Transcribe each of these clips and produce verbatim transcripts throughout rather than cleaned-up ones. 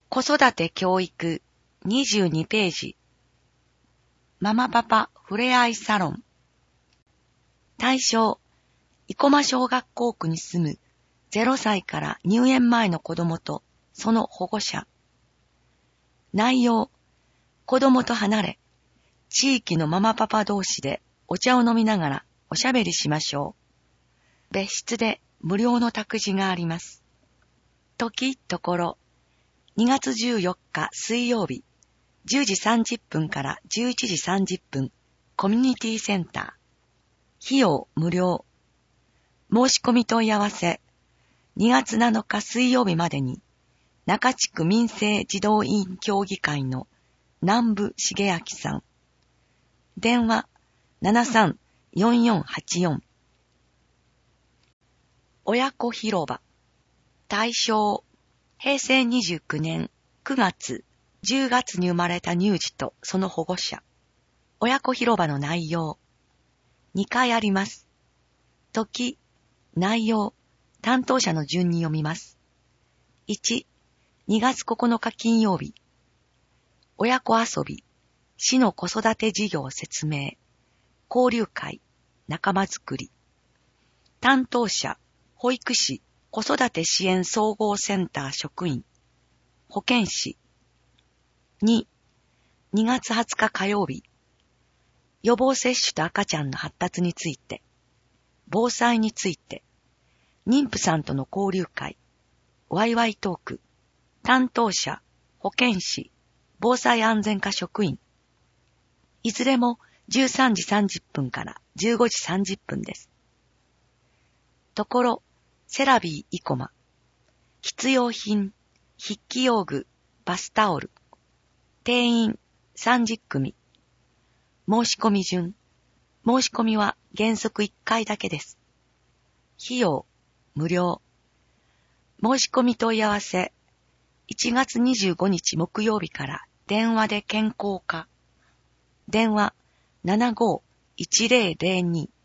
子育て教育にじゅうにページ。ママパパふれあいサロン。対象、生駒小学校区に住むゼロさいから入園前の子供とその保護者。内容、子供と離れ、地域のママパパ同士でお茶を飲みながらおしゃべりしましょう。別室で無料の託児があります。時、ところ、にがつじゅうよっか水曜日、じゅうじさんじゅっぷんからじゅういちじさんじゅっぷん、コミュニティセンター。費用無料。申し込み問い合わせ、にがつなのか水曜日までに、中地区民生児童委員協議会の南部重明さん。電話 ななさんよんよんはちよん。親子広場。対象、へいせいにじゅうきゅうねんくがつ、じゅうがつに生まれた乳児とその保護者。親子広場の内容。にかいあります。時、内容、担当者の順に読みます。いち、にがつここのか金曜日。親子遊び、市の子育て事業説明、交流会、仲間づくり。担当者、保育士、子育て支援総合センター職員、保健師。に、にがつはつか火曜日。予防接種と赤ちゃんの発達について、防災について、妊婦さんとの交流会、ワイワイトーク、担当者、保健師、防災安全課職員。いずれもじゅうさんじさんじゅっぷんからじゅうごじさんじゅっぷんです。ところ、セラビー生駒。必要品、筆記用具、バスタオル。定員さんじゅっくみ。申し込み順。申し込みは原則いっかいだけです。費用、無料。申し込み問い合わせ、いちがつにじゅうごにち木曜日から電話で健康課。電話 ななごーいちぜろぜろに。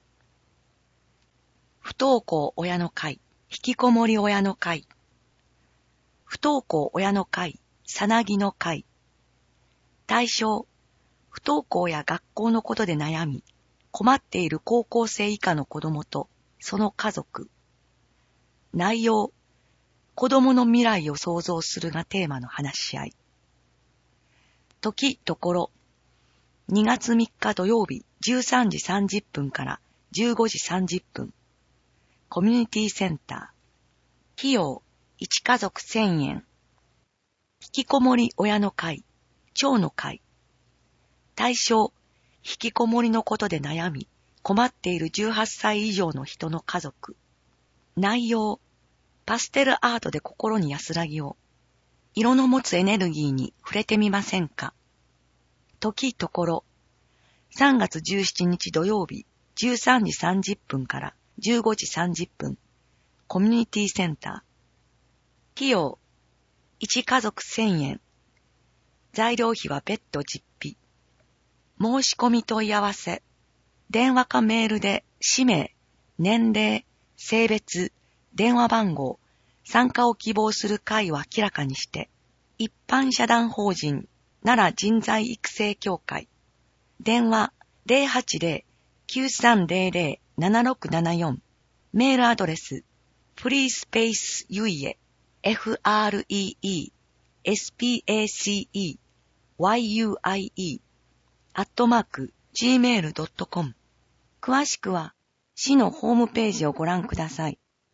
不登校親の会、引きこもり親の会。不登校親の会、さなぎの会。対象、不登校や学校のことで悩み、困っている高校生以下の子供とその家族。内容、子供の未来を創造するがテーマの話し合い。時、ところ、にがつみっか土曜日じゅうさんじさんじゅっぷんからじゅうごじさんじゅっぷん。コミュニティセンター。費用、いちかぞくせんえん。引きこもり親の会、長の会。対象、引きこもりのことで悩み、困っているじゅうはっさい以上の人の家族。内容、パステルアートで心に安らぎを。色の持つエネルギーに触れてみませんか。時、ところ、さんがつじゅうしちにち土曜日じゅうさんじさんじゅっぷんからじゅうごじさんじゅっぷん。コミュニティセンター。費用、いちかぞくせんえん。材料費は別途実費。申し込み問い合わせ。電話かメールで氏名、年齢、性別、電話番号、参加を希望する会を明らかにして、一般社団法人奈良人材育成協会。電話 ゼロはちゼロ きゅうさんゼロゼロ ななろくななよん。メールアドレス、フリースペースユイエ、フレースペースユイエ、アットマーク、ジーメールドットコム。詳しくは、市のホームページをご覧ください。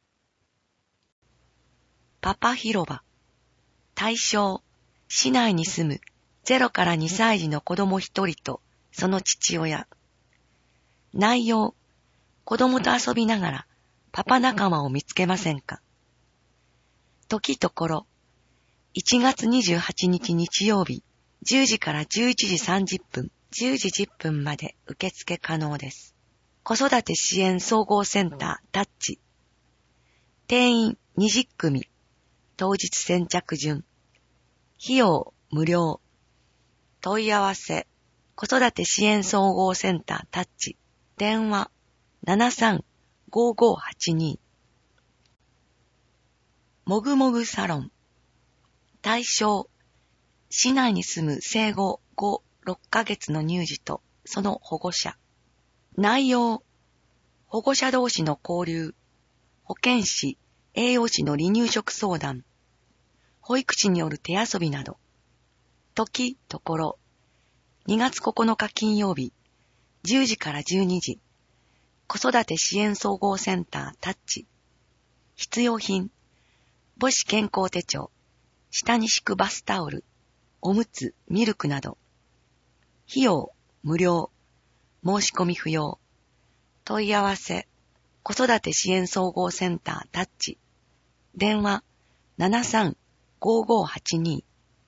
パパ広場。対象、市内に住むゼロからにさい児の子供ひとりとその父親。内容、子供と遊びながらパパ仲間を見つけませんか。時ところ、いちがつにじゅうはちにち日曜日、じゅうじからじゅういちじさんじゅっぷん、じゅうじじゅっぷんまで受付可能です。子育て支援総合センタータッチ。定員にじゅっくみ。当日先着順。費用無料。問い合わせ。子育て支援総合センタータッチ。電話 ななさんごごはちに。もぐもぐサロン。 対象、市内に住む生後ご、ろっかげつの乳児とその保護者。内容、保護者同士の交流、保健師、栄養士の離乳食相談、保育士による手遊びなど。時、ところ、にがつここのか金曜日、じゅうじからじゅうにじ、子育て支援総合センタータッチ。必要品、母子健康手帳、下に敷くバスタオル、おむつ、ミルクなど。費用、無料。申し込み不要。問い合わせ、子育て支援総合センタータッチ。電話、ななさん ごーごーはちに。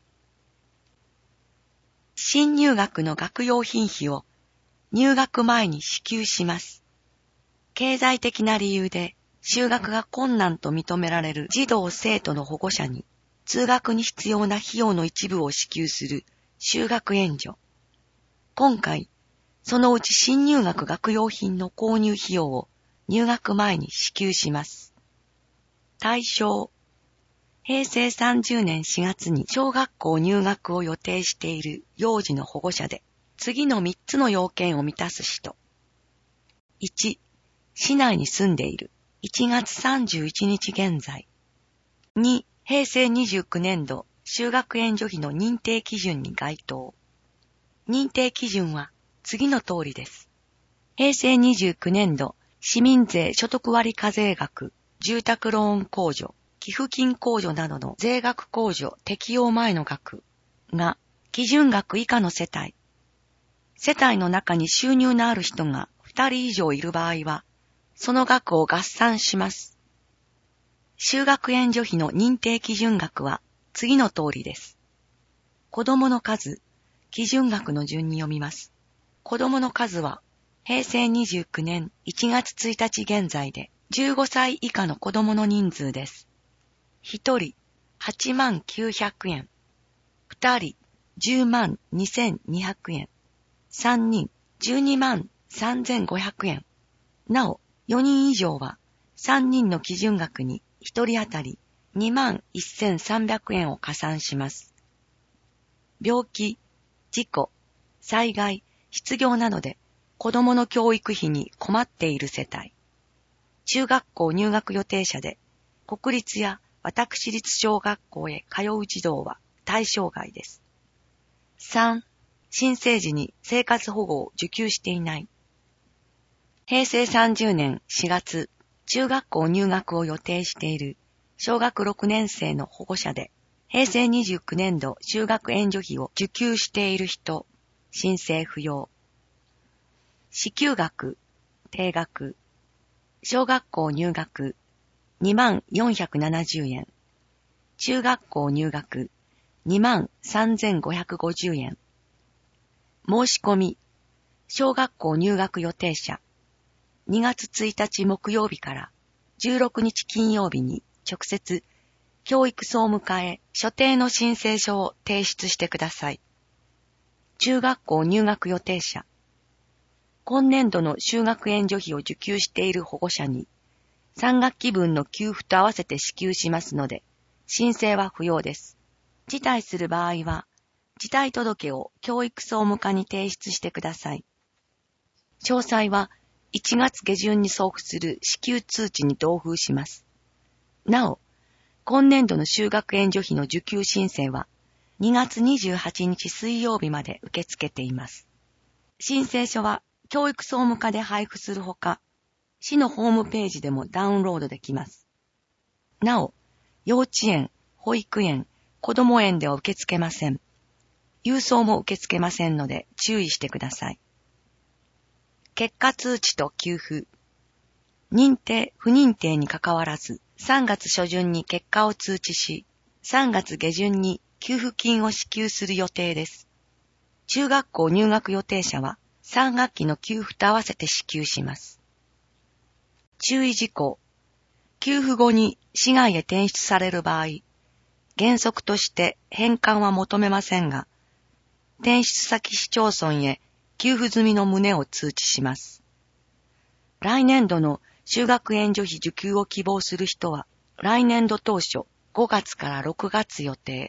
新入学の学用品費を入学前に支給します。経済的な理由で就学が困難と認められる児童生徒の保護者に通学に必要な費用の一部を支給する就学援助。今回、そのうち新入学学用品の購入費用を入学前に支給します。対象、へいせいさんじゅうねんしがつに小学校入学を予定している幼児の保護者で、次のみっつの要件を満たす人。いち、市内に住んでいる。いちがつさんじゅういちにち現在。に、へいせいにじゅうきゅうねんど就学援助費の認定基準に該当。認定基準は次の通りです。へいせいにじゅうきゅうねんど市民税所得割課税額、住宅ローン控除、寄付金控除などの税額控除適用前の額が基準額以下の世帯。世帯の中に収入のある人がふたり以上いる場合は、その額を合算します。就学援助費の認定基準額は次の通りです。子供の数、基準額の順に読みます。子供の数は、へいせいにじゅうきゅうねんいちがつついたち現在でじゅうごさい以下の子供の人数です。ひとりはちまんきゅうひゃくえん、ふたりじゅうまんにせんにひゃくえん、さんにんじゅうにまんさんぜんごひゃくえん。なお、よにん以上はさんにんの基準額にひとり当たりにまんせんさんびゃくえんを加算します。病気、事故、災害、失業などで子供の教育費に困っている世帯。中学校入学予定者で国立や私立小学校へ通う児童は対象外です。さん、新生児に生活保護を受給していない。へいせいさんじゅうねんしがつ、中学校入学を予定している小学ろくねんせいの保護者で、へいせいにじゅうきゅうねんど就学援助費を受給している人、申請不要。支給額、定額。小学校入学、にまんよんひゃくななじゅうえん。中学校入学、にまんさんぜんごひゃくごじゅうえん。申し込み、小学校入学予定者、にがつついたち木曜日からじゅうろくにち金曜日に直接、教育総務課へ所定の申請書を提出してください。中学校入学予定者、今年度の就学援助費を受給している保護者に、さんがっきぶんの給付と合わせて支給しますので、申請は不要です。辞退する場合は、辞退届を教育総務課に提出してください。詳細はいちがつげじゅんに送付する支給通知に同封します。なお、今年度の就学援助費の受給申請はにがつにじゅうはちにち水曜日まで受け付けています。申請書は教育総務課で配布するほか、市のホームページでもダウンロードできます。なお、幼稚園、保育園、子ども園では受け付けません。郵送も受け付けませんので注意してください。結果通知と給付。認定、不認定にかかわらず、さんがつしょじゅんに結果を通知し、さんがつげじゅんに給付金を支給する予定です。中学校入学予定者はさんがっきの給付と合わせて支給します。注意事項。給付後に市外へ転出される場合、原則として返還は求めませんが、転出先市町村へ給付済みの旨を通知します。来年度の就学援助費受給を希望する人は、来年度当初ごがつからろくがつ予定。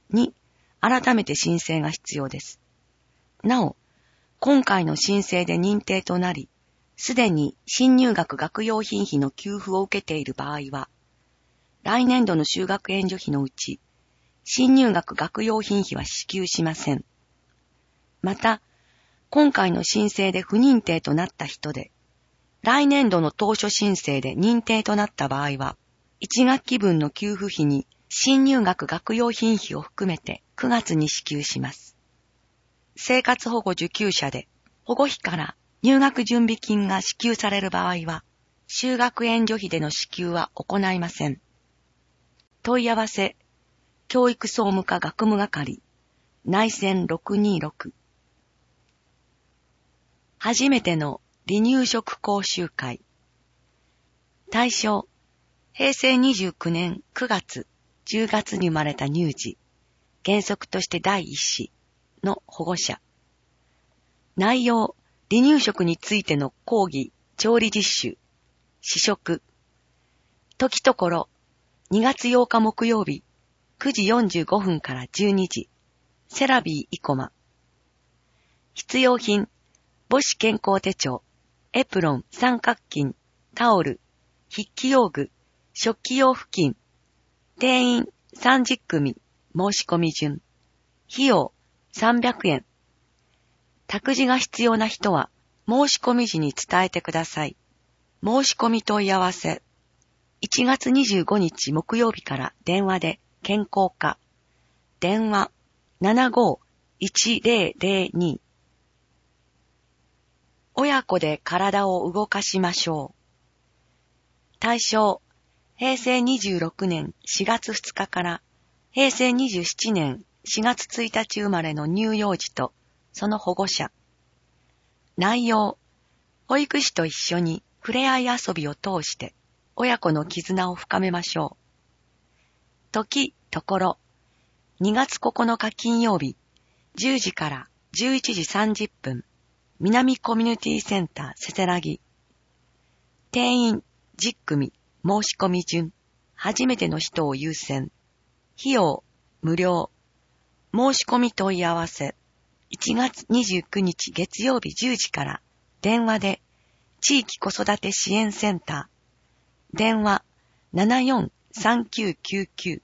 に、改めて申請が必要です。なお、今回の申請で認定となり、すでに新入学学用品費の給付を受けている場合は、来年度の就学援助費のうち、新入学学用品費は支給しません。また、今回の申請で不認定となった人で、来年度の当初申請で認定となった場合は、いち学期分の給付費に新入学学用品費を含めてくがつに支給します。生活保護受給者で保護費から入学準備金が支給される場合は、就学援助費での支給は行いません。問い合わせ、教育総務課学務係、内線ろくにーろく。初めての離入職講習会。対象、へいせいにじゅうきゅうねんくがつ、じゅうがつに生まれた乳児、原則として第一子の保護者。内容、離乳食についての講義、調理実習、試食。時ところ、にがつようか木曜日、くじよんじゅうごふんからじゅうにじ、セラビー生駒。必要品、母子健康手帳、エプロン、三角巾、タオル、筆記用具、食器用布巾。定員さんじゅっくみ、申し込み順。費用さんびゃくえん。託児が必要な人は申し込み時に伝えてください。申し込み問い合わせ。いちがつにじゅうごにち木曜日から電話で健康課。電話 ななごーいちぜろぜろに。親子で体を動かしましょう。対象、へいせいにじゅうろくねんしがつふつかからへいせいにじゅうななねんしがつついたち生まれの乳幼児とその保護者。内容、保育士と一緒に触れ合い遊びを通して親子の絆を深めましょう。時、ところ、にがつここのか金曜日、じゅうじからじゅういちじさんじゅっぷん、南コミュニティセンターせせらぎ。定員じゅっくみ、申し込み順、初めての人を優先。費用、無料。申し込み問い合わせ。いちがつにじゅうくにち月曜日じゅうじから電話で地域子育て支援センター。電話 ななよんさんきゅうきゅうきゅう。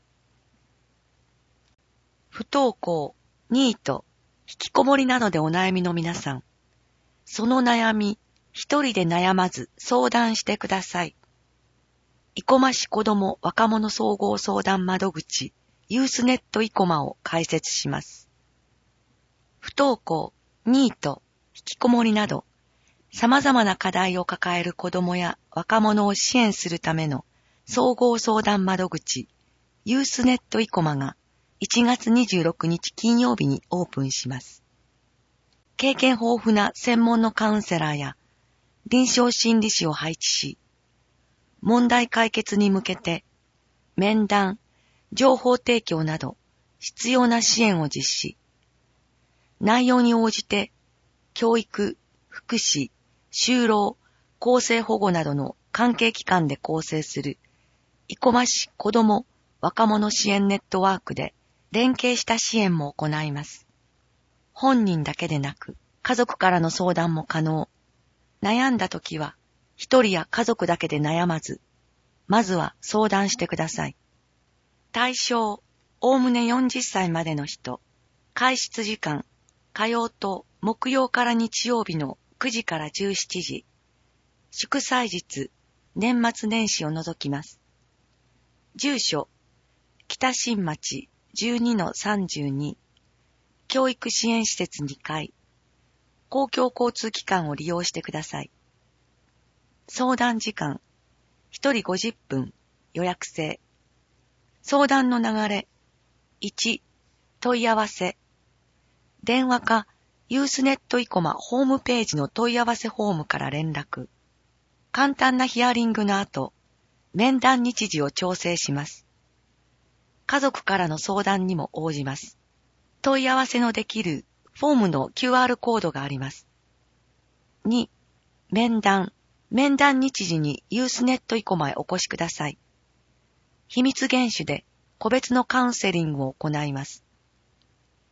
不登校、ニート、引きこもりなどでお悩みの皆さん。その悩み、一人で悩まず相談してください。生駒市子ども若者総合相談窓口ユースネット生駒を開設します。不登校、ニート、引きこもりなど様々な課題を抱える子どもや若者を支援するための総合相談窓口ユースネット生駒がいちがつにじゅうろくにち金曜日にオープンします。経験豊富な専門のカウンセラーや臨床心理士を配置し、問題解決に向けて面談、情報提供など必要な支援を実施。内容に応じて教育、福祉、就労、厚生保護などの関係機関で構成する生駒市子ども若者支援ネットワークで連携した支援も行います。本人だけでなく家族からの相談も可能。悩んだときは一人や家族だけで悩まず、まずは相談してください。対象、おおむねよんじゅっさいまでの人。開始時間、火曜と木曜から日曜日のくじからじゅうしちじ。祝祭日、年末年始を除きます。住所、北新町 じゅうにのさんじゅうに。教育支援施設にかい。公共交通機関を利用してください。相談時間、ひとりごじゅっぷん、予約制。相談の流れ、いち、問い合わせ。電話か、ユースネット生駒ホームページの問い合わせフォームから連絡。簡単なヒアリングの後、面談日時を調整します。家族からの相談にも応じます。問い合わせのできるフォームの キューアール コードがあります。に、面談。面談日時にユースネット生駒へお越しください。秘密厳守で個別のカウンセリングを行います。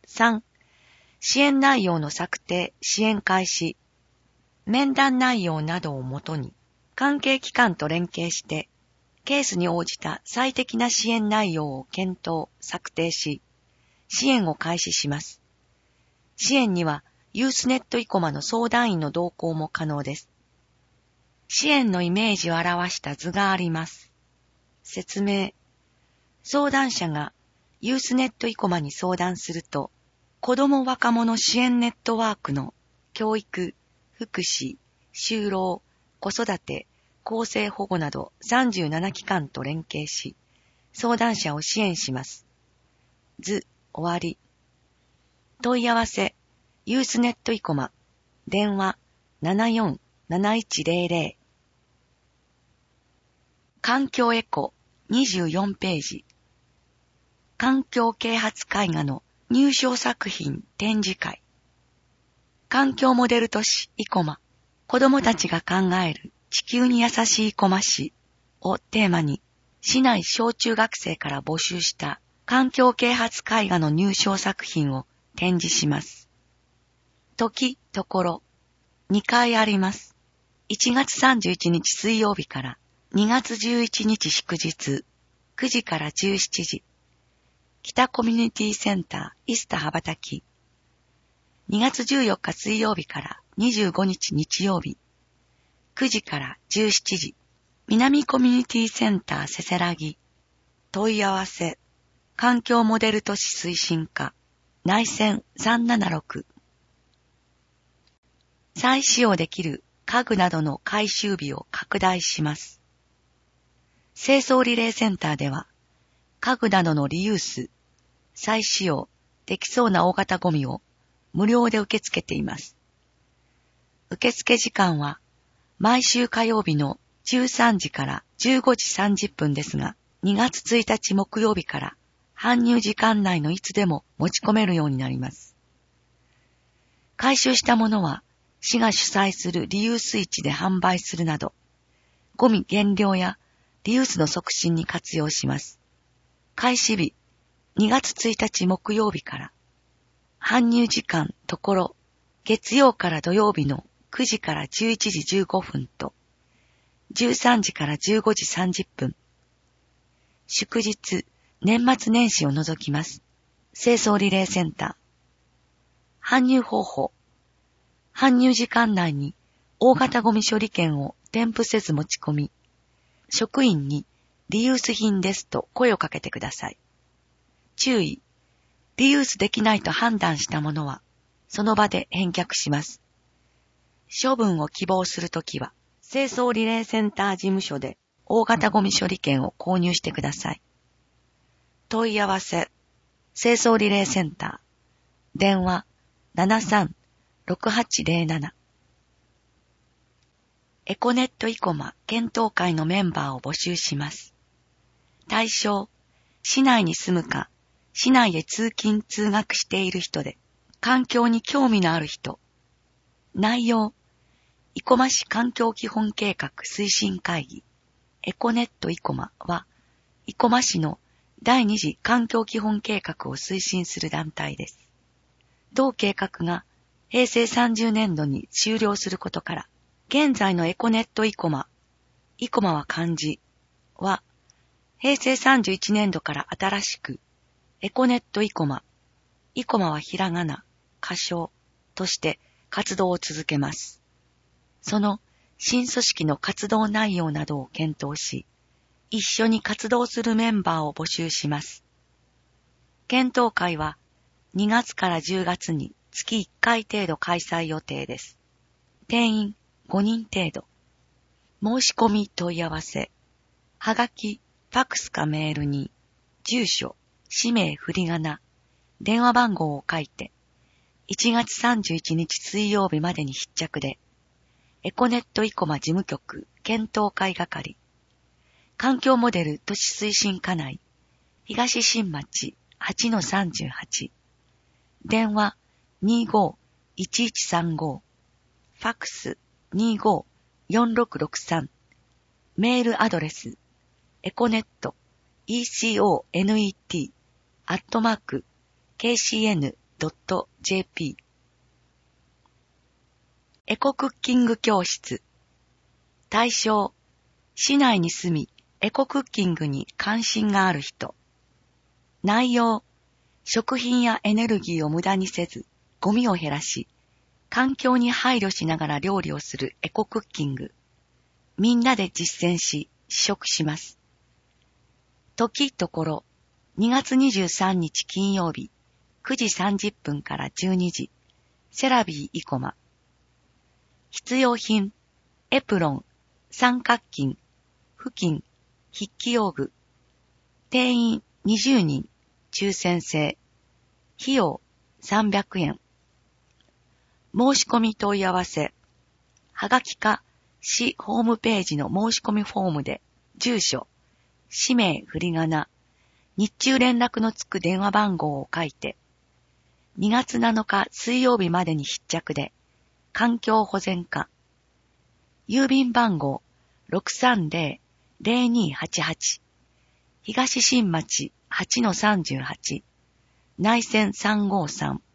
さん、支援内容の策定、支援開始。面談内容などをもとに、関係機関と連携して、ケースに応じた最適な支援内容を検討、策定し、支援を開始します。支援には、ユースネット生駒の相談員の同行も可能です。支援のイメージを表した図があります。説明。相談者がユースネット生駒に相談すると、子ども若者支援ネットワークの教育、福祉、就労、子育て、厚生保護などさんじゅうなな機関と連携し、相談者を支援します。図、終わり。問い合わせ、ユースネット生駒、電話 ななよんなないちゼロゼロ。環境エコにじゅうよんページ。環境啓発絵画の入賞作品展示会。環境モデル都市生駒、子どもたちが考える地球に優しい生駒市をテーマに、市内小中学生から募集した環境啓発絵画の入賞作品を展示します。時、ところ、にかいあります。いちがつさんじゅういちにち水曜日からにがつじゅういちにち祝日、くじからじゅうしちじ、北コミュニティセンターイスタ羽ばたき。にがつじゅうよっか水曜日からにじゅうごにち日曜日、くじからじゅうしちじ、南コミュニティセンターせせらぎ。問い合わせ、環境モデル都市推進課、内線さんななろく。再使用できる家具などの回収日を拡大します。清掃リレーセンターでは、家具などのリユース、再使用できそうな大型ゴミを無料で受け付けています。受付時間は毎週火曜日のじゅうさんじからじゅうごじさんじゅっぷんですが、にがつついたち木曜日から搬入時間内のいつでも持ち込めるようになります。回収したものは市が主催するリユース市で販売するなど、ゴミ減量やリユースの促進に活用します。開始日、にがつついたち木曜日から、搬入時間ところ、月曜から土曜日のくじからじゅういちじじゅうごふんと、じゅうさんじからじゅうごじさんじゅっぷん。祝日、年末年始を除きます。清掃リレーセンター。搬入方法。搬入時間内に大型ゴミ処理券を添付せず持ち込み、職員にリユース品ですと声をかけてください。注意。リユースできないと判断したものは、その場で返却します。処分を希望するときは、清掃リレーセンター事務所で大型ゴミ処理券を購入してください。問い合わせ、清掃リレーセンター、電話 ななさんろくはちゼロなな。エコネット生駒検討会のメンバーを募集します。対象、市内に住むか、市内へ通勤通学している人で、環境に興味のある人。内容、生駒市環境基本計画推進会議、エコネット生駒は、生駒市の第二次環境基本計画を推進する団体です。同計画がへいせいさんじゅうねんどに終了することから、現在のエコネット生駒、生駒は漢字は、へいせいさんじゅういちねんどから新しく、エコネット生駒、生駒はひらがな、仮称として活動を続けます。その新組織の活動内容などを検討し、一緒に活動するメンバーを募集します。検討会はにがつからじゅうがつに月いっかい程度開催予定です。定員ごにん程度。申し込み問い合わせ。はがき、ファクスかメールに、住所、氏名振り仮名、電話番号を書いて、いちがつさんじゅういちにち水曜日までに必着で、エコネット生駒事務局検討会係、環境モデル都市推進課内、東新町 はちのさんじゅうはち、電話 にーごーいちいちさんご、ファクス にーごーよんろくろくさん、メールアドレス、エコネット、エコネット、アットマーク、ケーシーエヌドットジェーピー エコクッキング教室。対象、市内に住み、エコクッキングに関心がある人。内容、食品やエネルギーを無駄にせず、ゴミを減らし、環境に配慮しながら料理をするエコクッキング。みんなで実践し、試食します。時ところ、にがつにじゅうさんにち金曜日、くじさんじゅっぷんからじゅうにじ、セラビー生駒。必要品、エプロン、三角巾、布巾、筆記用具。定員にじゅうにん、抽選制。費用さんびゃくえん。申し込み問い合わせ。はがきか、市ホームページの申し込みフォームで、住所、氏名振り仮名、日中連絡のつく電話番号を書いて、にがつなのか水曜日までに必着で、環境保全課、郵便番号 ろくさんぜろぜろにはちはち、東新町 はちのさんじゅうはち、内線さんごさん。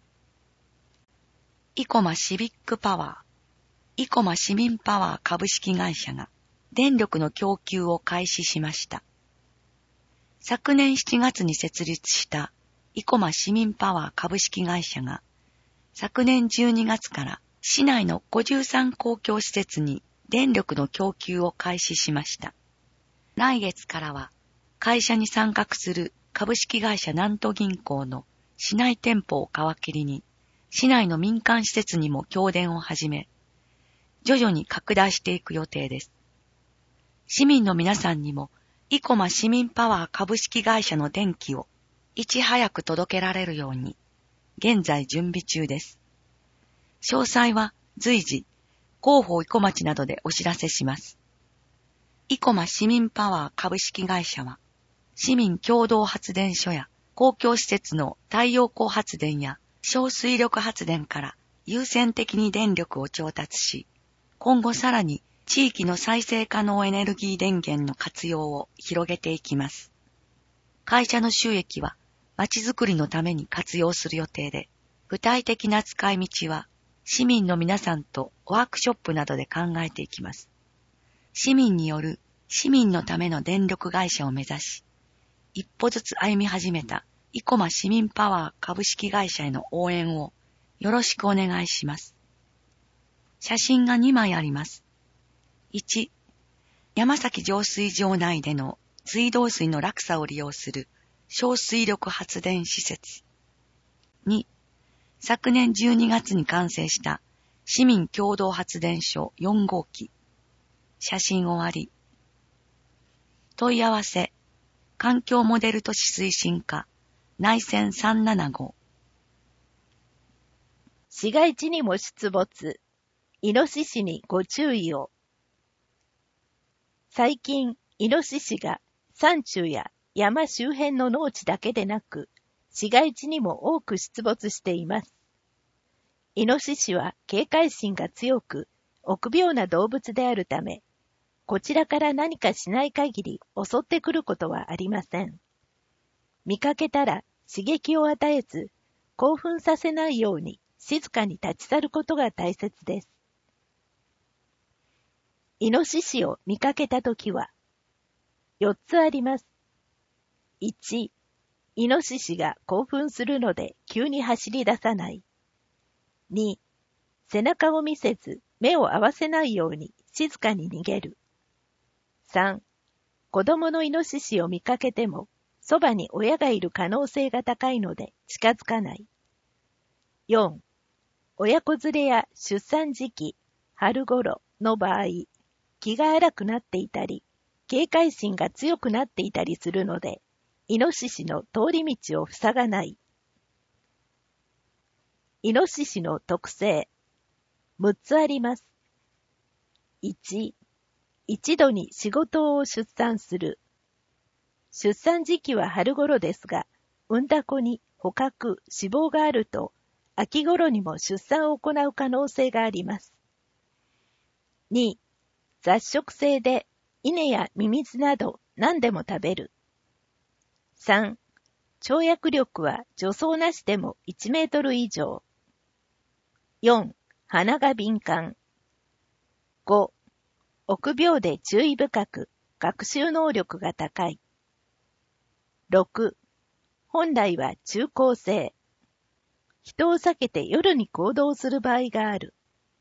生駒シビックパワー、生駒市民パワー株式会社が電力の供給を開始しました。昨年しちがつに設立した生駒市民パワー株式会社が昨年じゅうにがつから市内のごじゅうさん公共施設に電力の供給を開始しました。来月からは会社に参画する株式会社南都銀行の市内店舗を皮切りに市内の民間施設にも供電を始め、徐々に拡大していく予定です。市民の皆さんにも生駒市民パワー株式会社の電気をいち早く届けられるように現在準備中です。詳細は随時広報生駒町などでお知らせします。生駒市民パワー株式会社は市民共同発電所や公共施設の太陽光発電や小水力発電から優先的に電力を調達し、今後さらに地域の再生可能エネルギー電源の活用を広げていきます。会社の収益はまちづくりのために活用する予定で、具体的な使い道は市民の皆さんとワークショップなどで考えていきます。市民による市民のための電力会社を目指し、一歩ずつ歩み始めた生駒市民パワー株式会社への応援をよろしくお願いします。写真がにまいあります。いち、山崎浄水場内での水道水の落差を利用する小水力発電施設。に、昨年じゅうにがつに完成した市民共同発電所よんごうき。写真終わり。問い合わせ、環境モデル都市推進課、内線さんななご。 市街地にも出没。イノシシにご注意を。最近、イノシシが山中や山周辺の農地だけでなく、市街地にも多く出没しています。イノシシは警戒心が強く、臆病な動物であるため、こちらから何かしない限り襲ってくることはありません。見かけたら刺激を与えず、興奮させないように静かに立ち去ることが大切です。イノシシを見かけたときは、よっつあります。いち、イノシシが興奮するので急に走り出さない。に、背中を見せず目を合わせないように静かに逃げる。さん、子供のイノシシを見かけても、そばに親がいる可能性が高いので近づかない。よん、親子連れや出産時期、春頃の場合、気が荒くなっていたり、警戒心が強くなっていたりするので、イノシシの通り道を塞がない。イノシシの特性、むっつあります。いち、一度に仕事を出産する。出産時期は春頃ですが、産んだ子に捕獲、死亡があると、秋頃にも出産を行う可能性があります。に、雑食性で稲やミミズなど何でも食べる。さん、 跳躍力は助走なしでもいちメートル以上。よん、鼻が敏感。ご、臆病で注意深く、学習能力が高い。ろく、本来は中高生。人を避けて夜に行動する場合がある。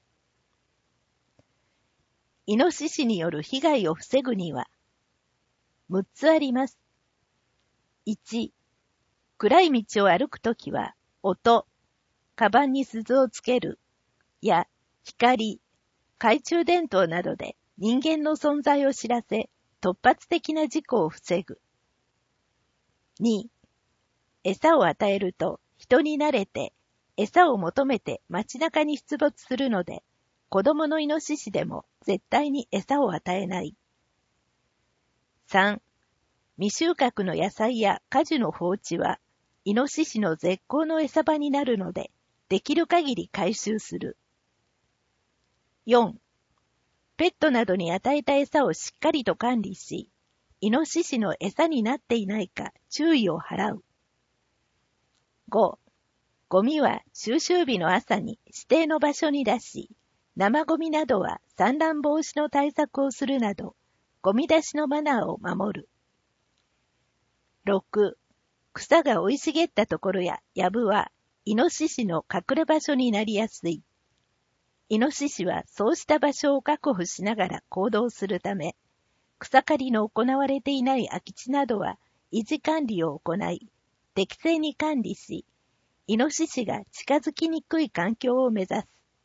イノシシによる被害を防ぐには、むっつあります。いち、暗い道を歩くときは、音、カバンに鈴をつける、や光、懐中電灯などで人間の存在を知らせ、突発的な事故を防ぐ。に、餌を与えると人に慣れて、餌を求めて街中に出没するので、子供のイノシシでも絶対に餌を与えない。さん、未収穫の野菜や果樹の放置は、イノシシの絶好の餌場になるので、できる限り回収する。よん、ペットなどに与えた餌をしっかりと管理し、イノシシの餌になっていないか注意を払う。ご、ゴミは収集日の朝に指定の場所に出し、生ゴミなどは散乱防止の対策をするなど、ゴミ出しのマナーを守る。ろく、草が生い茂ったところや藪は、イノシシの隠れ場所になりやすい。イノシシはそうした場所を確保しながら行動するため、草刈りの行われていない空き地などは維持管理を行い、適正に管理し、イノシシが近づきにくい環境を目指す。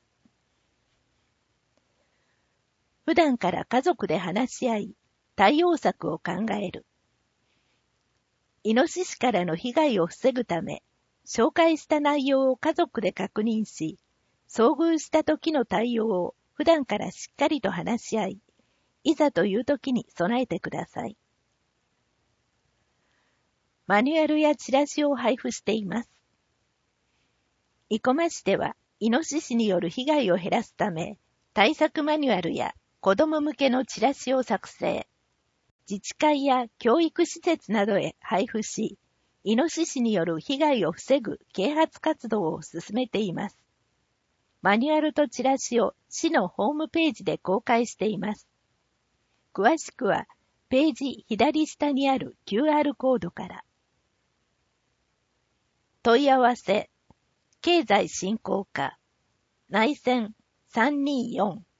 普段から家族で話し合い、対応策を考える。イノシシからの被害を防ぐため、紹介した内容を家族で確認し、遭遇した時の対応を普段からしっかりと話し合い、いざという時に備えてください。マニュアルやチラシを配布しています。生駒市では、イノシシによる被害を減らすため、対策マニュアルや子供向けのチラシを作成。自治会や教育施設などへ配布し、イノシシによる被害を防ぐ啓発活動を進めています。マニュアルとチラシを市のホームページで公開しています。詳しくは、ページ左下にある キューアール コードから。問い合わせ、経済振興課、内線さんにーよん